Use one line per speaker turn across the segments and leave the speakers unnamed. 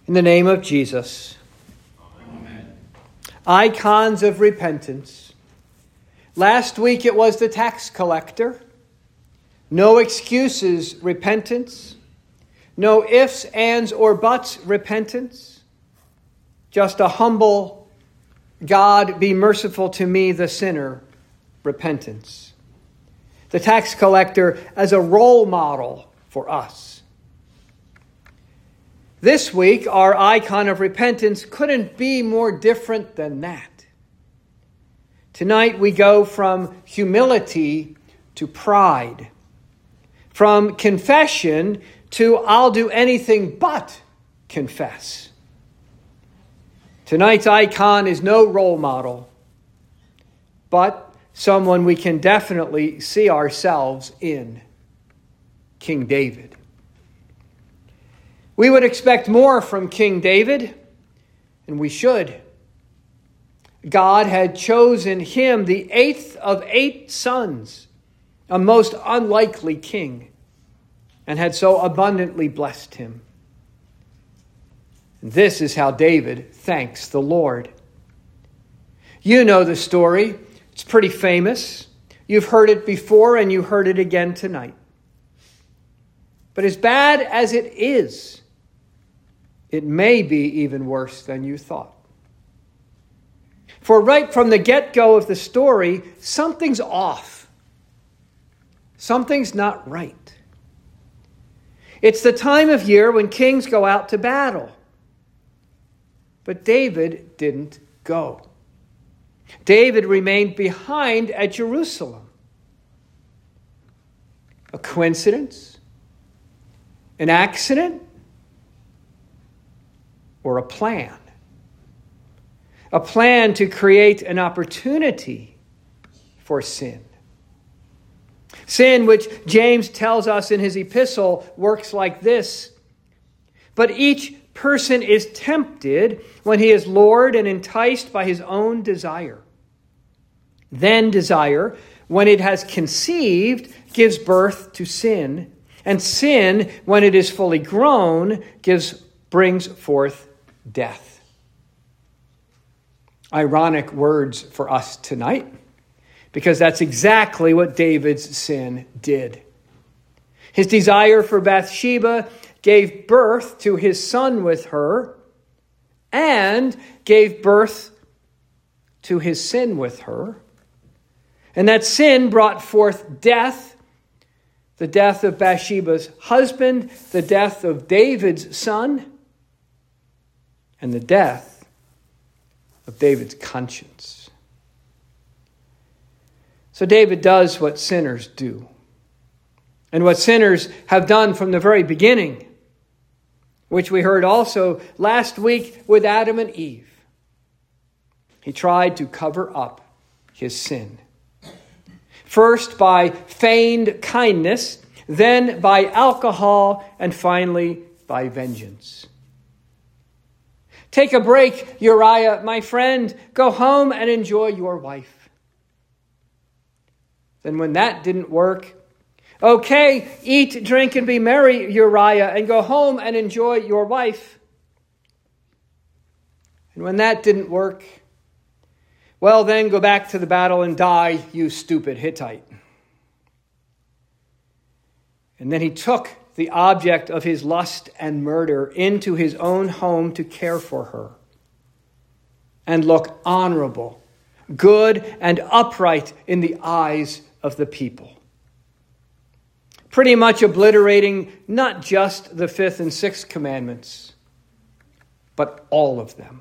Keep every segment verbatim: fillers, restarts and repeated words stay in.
In the name of Jesus.
Amen.
Icons of repentance. Last week it was the tax collector. No excuses repentance. No ifs, ands, or buts repentance. Just a humble, God be merciful to me, the sinner, repentance. The tax collector as a role model for us. This week, our icon of repentance couldn't be more different than that. Tonight, we go from humility to pride. From confession to I'll do anything but confess. Tonight's icon is no role model, but someone we can definitely see ourselves in, King David. We would expect more from King David, and we should. God had chosen him, the eighth of eight sons, a most unlikely king, and had so abundantly blessed him. And this is how David thanks the Lord. You know the story. It's pretty famous. You've heard it before, and you heard it again tonight. But as bad as it is, it may be even worse than you thought. For right from the get-go of the story, something's off. Something's not right. It's the time of year when kings go out to battle. But David didn't go. David remained behind at Jerusalem. A coincidence? An accident? Or a plan? A plan to create an opportunity for sin. Sin, which James tells us in his epistle, works like this. But each person is tempted when he is lured and enticed by his own desire. Then desire, when it has conceived, gives birth to sin. And sin, when it is fully grown, gives brings forth death. Ironic words for us tonight, because that's exactly what David's sin did. His desire for Bathsheba gave birth to his son with her, and gave birth to his sin with her. And that sin brought forth death, the death of Bathsheba's husband, the death of David's son, and the death of David's conscience. So David does what sinners do, and what sinners have done from the very beginning, which we heard also last week with Adam and Eve. He tried to cover up his sin. First by feigned kindness, then by alcohol, and finally by vengeance. Take a break, Uriah, my friend. Go home and enjoy your wife. Then when that didn't work, okay, eat, drink, and be merry, Uriah, and go home and enjoy your wife. And when that didn't work, well, then go back to the battle and die, you stupid Hittite. And then he took the object of his lust and murder into his own home to care for her and look honorable, good, and upright in the eyes of the people. Pretty much obliterating not just the fifth and sixth commandments, but all of them.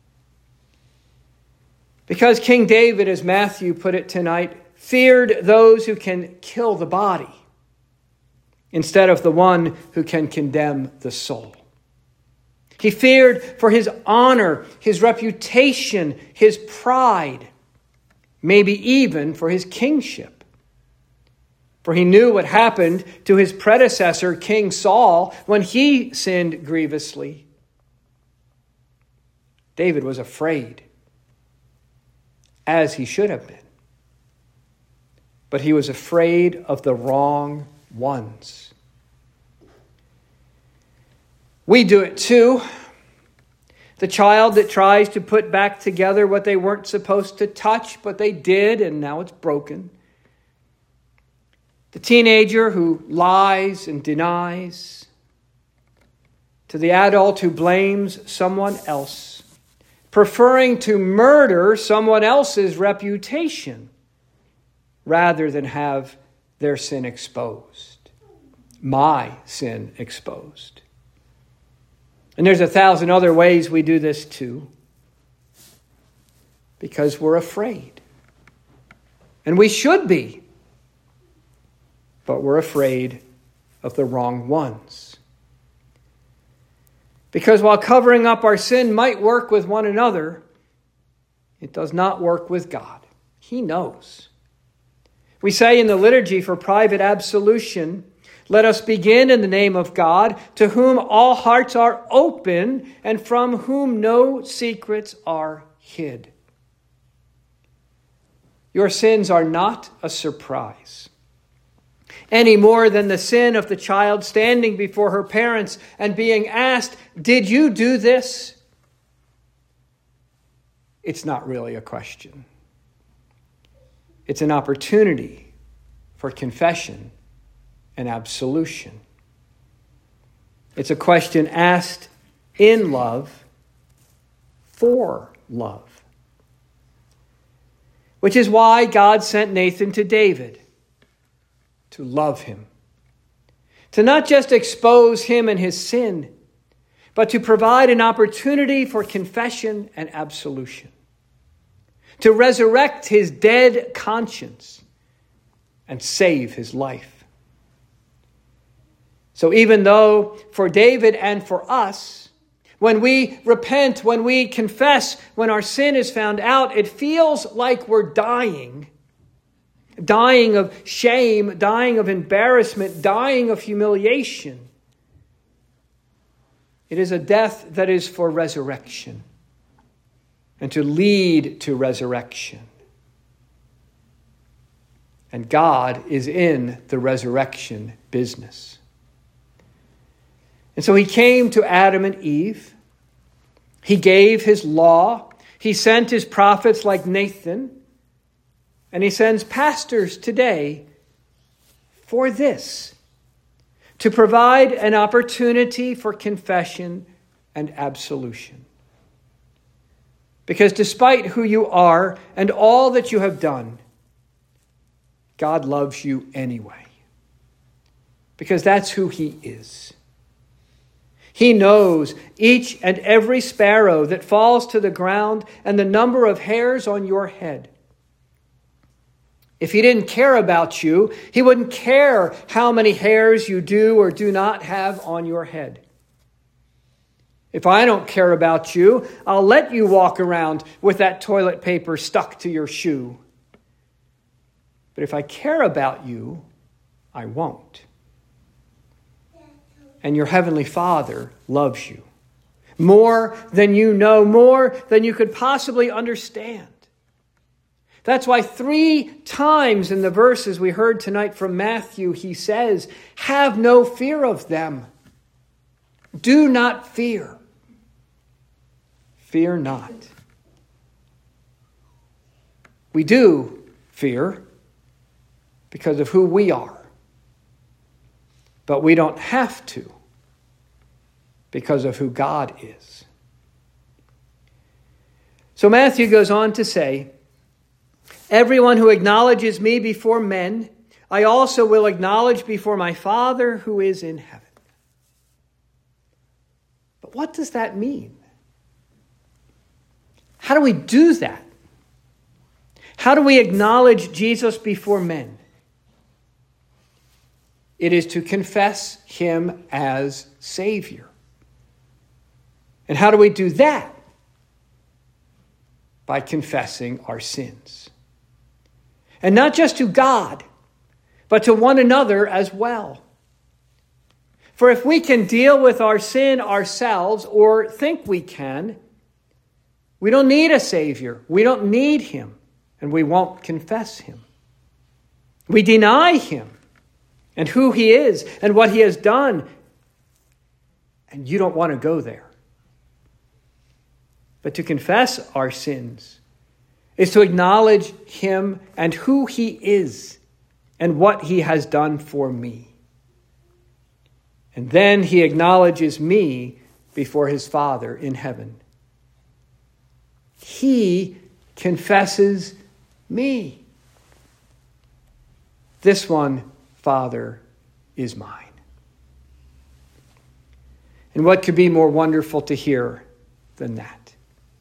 Because King David, as Matthew put it tonight, feared those who can kill the body instead of the one who can condemn the soul. He feared for his honor, his reputation, his pride, maybe even for his kingship. For he knew what happened to his predecessor, King Saul, when he sinned grievously. David was afraid, as he should have been. But he was afraid of the wrong ones. We do it too. The child that tries to put back together what they weren't supposed to touch, but they did, and now it's broken. The teenager who lies and denies. To the adult who blames someone else, preferring to murder someone else's reputation rather than have their sin exposed. My sin exposed. And there's a thousand other ways we do this too. Because we're afraid. And we should be. But we're afraid of the wrong ones. Because while covering up our sin might work with one another, it does not work with God. He knows. We say in the liturgy for private absolution, let us begin in the name of God, to whom all hearts are open and from whom no secrets are hid. Your sins are not a surprise, any more than the sin of the child standing before her parents and being asked, did you do this? It's not really a question. It's an opportunity for confession and absolution. It's a question asked in love for love. Which is why God sent Nathan to David to love him. To not just expose him and his sin, but to provide an opportunity for confession and absolution. To resurrect his dead conscience and save his life. So even though for David and for us, when we repent, when we confess, when our sin is found out, it feels like we're dying. Dying of shame, dying of embarrassment, dying of humiliation. It is a death that is for resurrection and to lead to resurrection. And God is in the resurrection business. And so he came to Adam and Eve. He gave his law. He sent his prophets like Nathan. And he sends pastors today for this, to provide an opportunity for confession and absolution. Because despite who you are and all that you have done, God loves you anyway. Because that's who he is. He knows each and every sparrow that falls to the ground and the number of hairs on your head. If he didn't care about you, he wouldn't care how many hairs you do or do not have on your head. If I don't care about you, I'll let you walk around with that toilet paper stuck to your shoe. But if I care about you, I won't. And your heavenly Father loves you more than you know, more than you could possibly understand. That's why three times in the verses we heard tonight from Matthew, he says, have no fear of them. Do not fear. Fear not. We do fear because of who we are. But we don't have to because of who God is. So Matthew goes on to say, everyone who acknowledges me before men, I also will acknowledge before my Father who is in heaven. But what does that mean? How do we do that? How do we acknowledge Jesus before men? It is to confess him as Savior. And how do we do that? By confessing our sins. And not just to God, but to one another as well. For if we can deal with our sin ourselves, or think we can, we don't need a Savior. We don't need him, and we won't confess him. We deny him and who he is and what he has done. And you don't want to go there. But to confess our sins is to acknowledge him and who he is and what he has done for me. And then he acknowledges me before his Father in heaven. He confesses me. This one, Father, is mine. And what could be more wonderful to hear than that?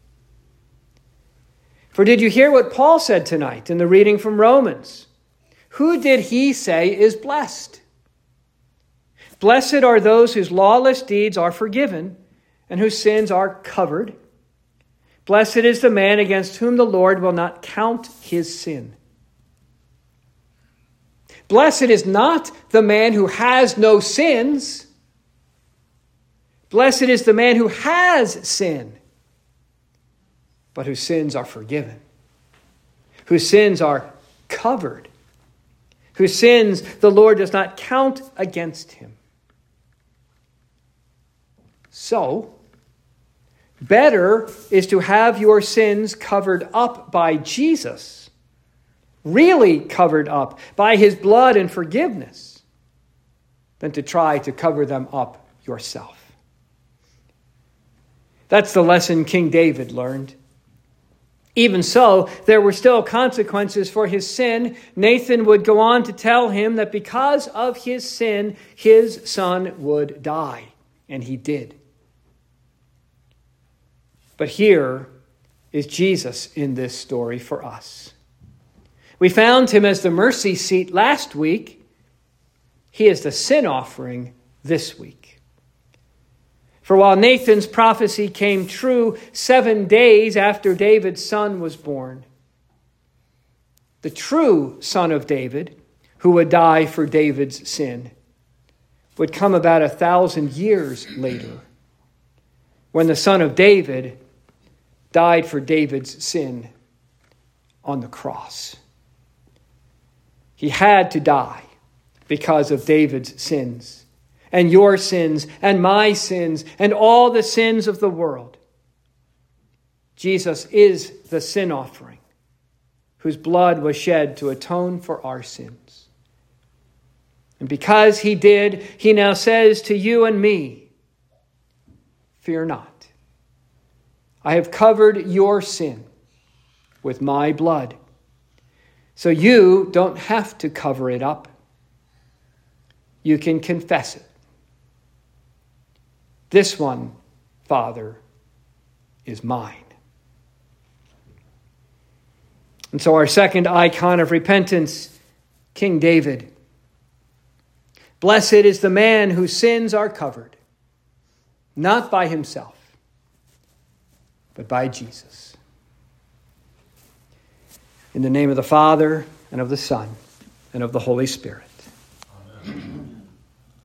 For did you hear what Paul said tonight in the reading from Romans? Who did he say is blessed? Blessed are those whose lawless deeds are forgiven and whose sins are covered. Blessed is the man against whom the Lord will not count his sin. Blessed is not the man who has no sins. Blessed is the man who has sin, but whose sins are forgiven, whose sins are covered, whose sins the Lord does not count against him. So, better is to have your sins covered up by Jesus, really covered up by his blood and forgiveness, than to try to cover them up yourself. That's the lesson King David learned. Even so, there were still consequences for his sin. Nathan would go on to tell him that because of his sin, his son would die. And he did. But here is Jesus in this story for us. We found him as the mercy seat last week. He is the sin offering this week. For while Nathan's prophecy came true seven days after David's son was born, the true son of David, who would die for David's sin, would come about a thousand years later, when the son of David died for David's sin on the cross. He had to die because of David's sins, and your sins, and my sins, and all the sins of the world. Jesus is the sin offering, whose blood was shed to atone for our sins. And because he did, he now says to you and me, fear not. I have covered your sin with my blood, so you don't have to cover it up. You can confess it. This one, Father, is mine. And so our second icon of repentance, King David. Blessed is the man whose sins are covered, not by himself, but by Jesus. In the name of the Father, and of the Son, and of the Holy Spirit.